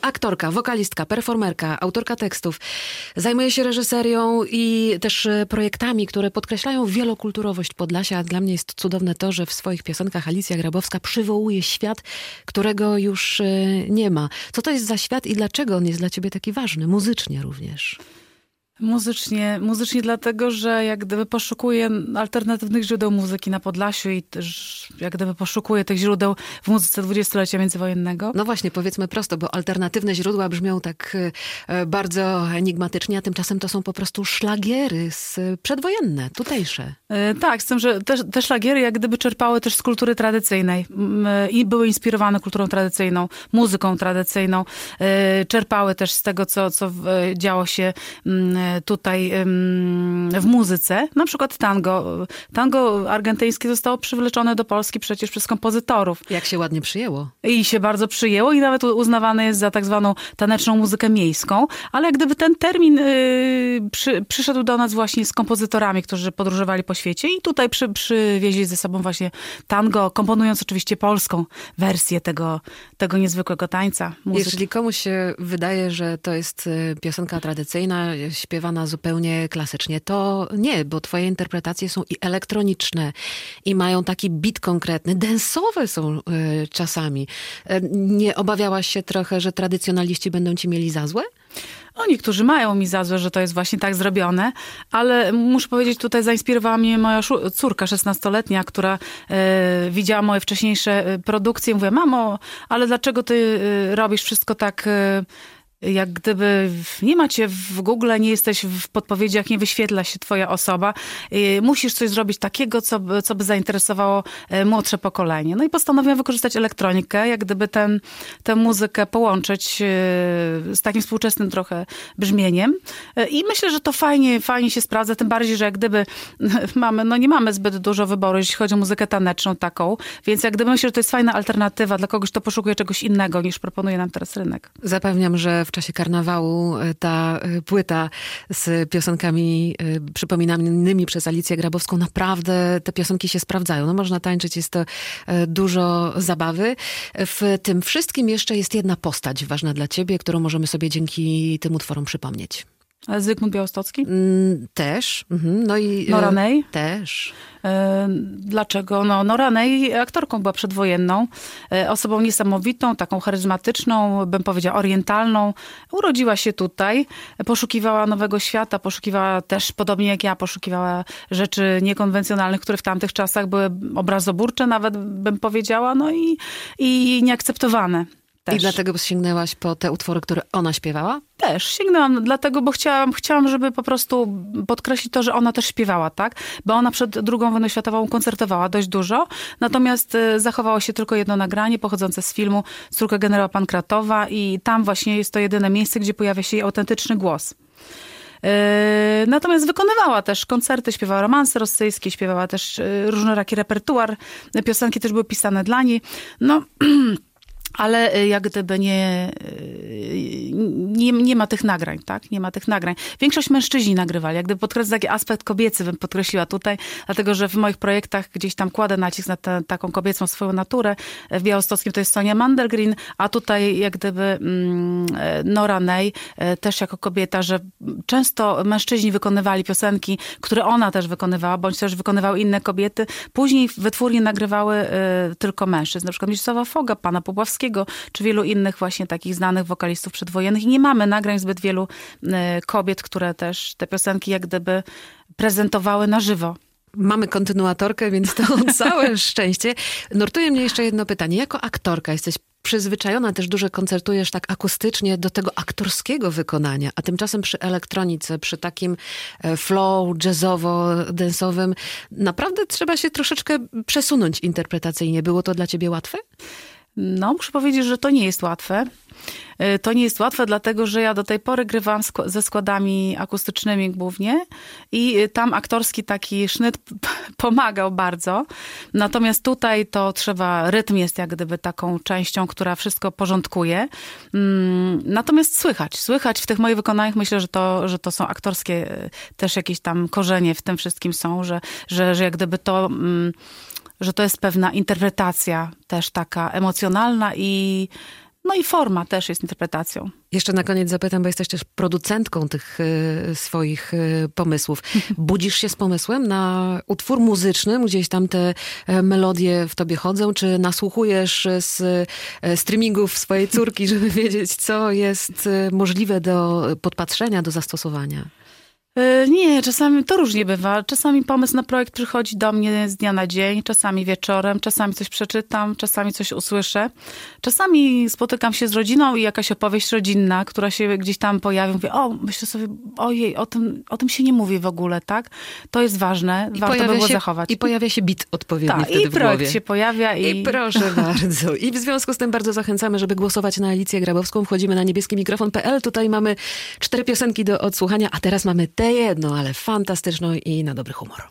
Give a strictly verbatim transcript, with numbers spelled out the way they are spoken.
Aktorka, wokalistka, performerka, autorka tekstów. Zajmuje się reżyserią i też projektami, które podkreślają wielokulturowość Podlasia. Dla mnie jest cudowne to, że w swoich piosenkach Alicja Grabowska przywołuje świat, którego już nie ma. Co to jest za świat i dlaczego on jest dla ciebie taki ważny? Muzycznie również. Muzycznie, muzycznie dlatego, że jak gdyby poszukuję alternatywnych źródeł muzyki na Podlasiu i też jak gdyby poszukuję tych źródeł w muzyce dwudziestolecia międzywojennego. No właśnie, powiedzmy prosto, bo alternatywne źródła brzmią tak bardzo enigmatycznie, a tymczasem to są po prostu szlagiery z przedwojenne, tutejsze. Yy, tak, z tym, że te, te szlagiery jak gdyby czerpały też z kultury tradycyjnej yy, i były inspirowane kulturą tradycyjną, muzyką tradycyjną. Yy, czerpały też z tego, co, co yy, działo się yy, tutaj w muzyce. Na przykład tango. Tango argentyńskie zostało przywleczone do Polski przecież przez kompozytorów. Jak się ładnie przyjęło. I się bardzo przyjęło i nawet uznawane jest za tak zwaną taneczną muzykę miejską. Ale jak gdyby ten termin yy, przy, przyszedł do nas właśnie z kompozytorami, którzy podróżowali po świecie i tutaj przy, przywieźli ze sobą właśnie tango, komponując oczywiście polską wersję tego, tego niezwykłego tańca. Muzyki. Jeżeli komuś się wydaje, że to jest piosenka tradycyjna, śpiewana zupełnie klasycznie, to nie, bo twoje interpretacje są i elektroniczne, i mają taki beat konkretny, densowe są y, czasami. Y, nie obawiałaś się trochę, że tradycjonaliści będą ci mieli za złe? No, niektórzy mają mi za złe, że to jest właśnie tak zrobione, ale muszę powiedzieć, tutaj zainspirowała mnie moja córka szesnastoletnia, która e, widziała moje wcześniejsze produkcje. Mówię, mamo, ale dlaczego ty e, robisz wszystko tak... E, jak gdyby nie macie w Google, nie jesteś w podpowiedziach, nie wyświetla się twoja osoba. Musisz coś zrobić takiego, co by, co by zainteresowało młodsze pokolenie. No i postanowiłam wykorzystać elektronikę, jak gdyby ten, tę muzykę połączyć z takim współczesnym trochę brzmieniem. I myślę, że to fajnie, fajnie się sprawdza, tym bardziej, że jak gdyby mamy, no nie mamy zbyt dużo wyboru, jeśli chodzi o muzykę taneczną taką, więc jak gdyby myślę, że to jest fajna alternatywa dla kogoś, kto poszukuje czegoś innego, niż proponuje nam teraz rynek. Zapewniam, że w czasie karnawału ta płyta z piosenkami przypominanymi przez Alicję Grabowską, naprawdę te piosenki się sprawdzają. No można tańczyć, jest to dużo zabawy. W tym wszystkim jeszcze jest jedna postać ważna dla ciebie, którą możemy sobie dzięki tym utworom przypomnieć. A Zygmunt Białostocki? Mm, też. Mhm. No i Nora Ney? Też. Dlaczego? No, Nora Ney aktorką była przedwojenną, osobą niesamowitą, taką charyzmatyczną, bym powiedziała orientalną. Urodziła się tutaj, poszukiwała nowego świata, poszukiwała też, podobnie jak ja, poszukiwała rzeczy niekonwencjonalnych, które w tamtych czasach były obrazoburcze nawet, bym powiedziała, no i, i nieakceptowane. Też. I dlatego sięgnęłaś po te utwory, które ona śpiewała? Też sięgnęłam dlatego, bo chciałam, chciałam, żeby po prostu podkreślić to, że ona też śpiewała, tak? Bo ona przed drugą wojną światową koncertowała dość dużo, natomiast zachowało się tylko jedno nagranie pochodzące z filmu Córka generała Pankratowa i tam właśnie jest to jedyne miejsce, gdzie pojawia się jej autentyczny głos. Yy, natomiast wykonywała też koncerty, śpiewała romanse rosyjskie, śpiewała też yy, różnoraki repertuar, piosenki też były pisane dla niej. No... Ale jak gdyby nie, nie, nie ma tych nagrań, tak? Nie ma tych nagrań. Większość mężczyźni nagrywali. Jak gdyby podkreślać taki aspekt kobiecy bym podkreśliła tutaj, dlatego że w moich projektach gdzieś tam kładę nacisk na tę taką kobiecą swoją naturę. W Białostockim to jest Sonia Mandelgren, a tutaj jak gdyby mm, Nora Ney też jako kobieta, że często mężczyźni wykonywali piosenki, które ona też wykonywała, bądź też wykonywały inne kobiety. Później wytwórnie nagrywały y, tylko mężczyzn. Na przykład Mieczysława Foga, pana Popławskiego, czy wielu innych właśnie takich znanych wokalistów przedwojennych. I nie mamy nagrań zbyt wielu y, kobiet, które też te piosenki jak gdyby prezentowały na żywo. Mamy kontynuatorkę, więc to całe szczęście. Nurtuje mnie jeszcze jedno pytanie. Jako aktorka jesteś przyzwyczajona, też dużo koncertujesz tak akustycznie do tego aktorskiego wykonania, a tymczasem przy elektronice, przy takim flow jazzowo-densowym, naprawdę trzeba się troszeczkę przesunąć interpretacyjnie. Było to dla ciebie łatwe? No, muszę powiedzieć, że to nie jest łatwe. To nie jest łatwe, dlatego że ja do tej pory grywałam ze składami akustycznymi głównie i tam aktorski taki sznyt pomagał bardzo. Natomiast tutaj to trzeba, rytm jest jak gdyby taką częścią, która wszystko porządkuje. Natomiast słychać, słychać w tych moich wykonaniach, myślę, że to, że to są aktorskie też jakieś tam korzenie w tym wszystkim są, że, że, że jak gdyby to... że to jest pewna interpretacja też taka emocjonalna i No i forma też jest interpretacją. Jeszcze na koniec zapytam, bo jesteś też producentką tych y, swoich y, pomysłów. Budzisz się z pomysłem na utwór muzyczny, gdzieś tam te y, melodie w tobie chodzą, czy nasłuchujesz z y, streamingów swojej córki, żeby wiedzieć, co jest y, możliwe do podpatrzenia, do zastosowania? Nie, czasami to różnie bywa. Czasami pomysł na projekt przychodzi do mnie z dnia na dzień, czasami wieczorem, czasami coś przeczytam, czasami coś usłyszę. Czasami spotykam się z rodziną i jakaś opowieść rodzinna, która się gdzieś tam pojawia. Mówię, o, myślę sobie, ojej, o tym, o tym się nie mówi w ogóle, tak? To jest ważne, I warto by było się, zachować. I pojawia się bit odpowiedni tak, wtedy i w głowie. projekt się pojawia. I... I proszę bardzo. I w związku z tym bardzo zachęcamy, żeby głosować na Alicję Grabowską. Wchodzimy na niebieski mikrofon kropka p l. Tutaj mamy cztery piosenki do odsłuchania, a teraz mamy tę jedną, ale fantastyczną i na dobry humor.